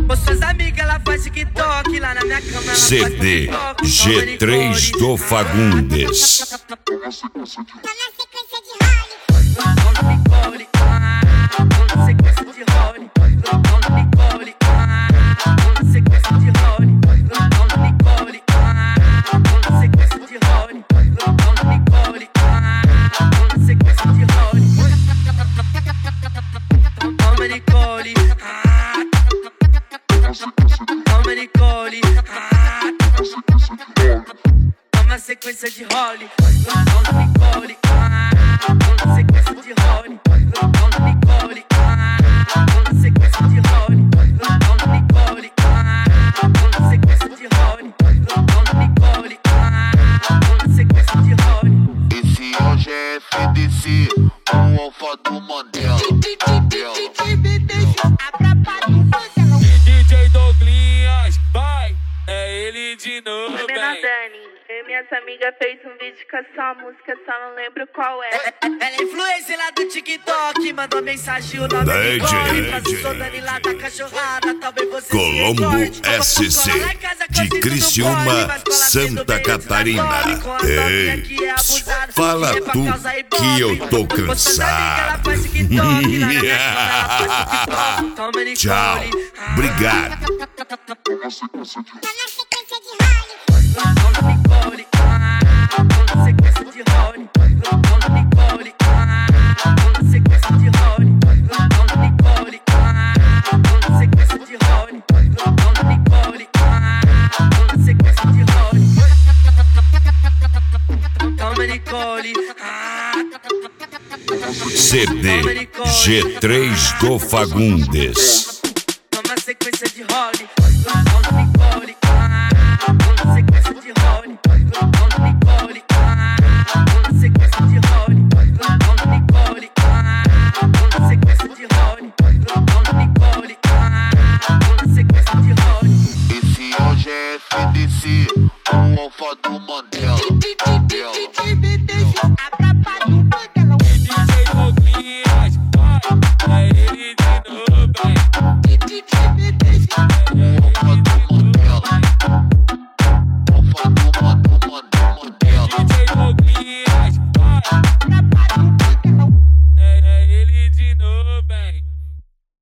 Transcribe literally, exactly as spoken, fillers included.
Com suas amigas ela faz TikTok, lá na minha cama ela C D faz TikTok. G três do Fagundes. Tá na sequência de role. Vamos Nicole, ah, vamos sequência de role. Vamos Nicole, ah, vamos sequência de role. Vamos Nicole, ah, vamos sequência de role. Vamos Nicole, ah, vamos sequência de role. Vamos Nicole, ah, vamos Nicole, ah, vamos sequência de role. Vamos Nicole, ah, vamos sequência de role. Vamos Nicole, ah, vamos sequência de role. Vamos Nicole, ah, vamos sequência de role. Vamos Nicole, ah, vamos sequência de role. Esse hoje é F D C, o alfa do Mandela. D J Douglinhas, vai, é ele de novo, Menina bem. Dani, eu e minhas amigas fez um vídeo com essa música, só não lembro qual é. Ela é influência lá do TikTok, mandou mensagem, o nome D é J, Nicole. Mas sou Dani lá da cachorrada, talvez você Colombo se recorde. S C, Vou lá em casa com de a gente Criciúma, no corre, mas cola Santa sendo bem Catarina. desnadora, com a novinha Ei, que é abusada, fala que é pra tu causar ibope. que eu tô Com suas amigas ela cansado. faz TikTok, lá na minha cama ela faz TikTok. Toma Nicole, Tchau, ah, obrigado. Tá na sequência de role. vamos Nicole, ah, vamos sequência de role. Vamos Nicole, ah, vamos sequência de role. Vamos Nicole, ah, vamos sequência de role. Vamos Nicole, ah, vamos sequência de role. Toma Nicole, ah, C D G três do Fagundes. toma sequência de role. Vamos Nicole, ah, vamos sequência de role. Vamos Nicole, ah, vamos sequência de role. Vamos Nicole, ah, vamos sequência de role. Vamos Nicole, ah, vamos sequência de role. Esse hoje é F D C, o alfa do Mandela.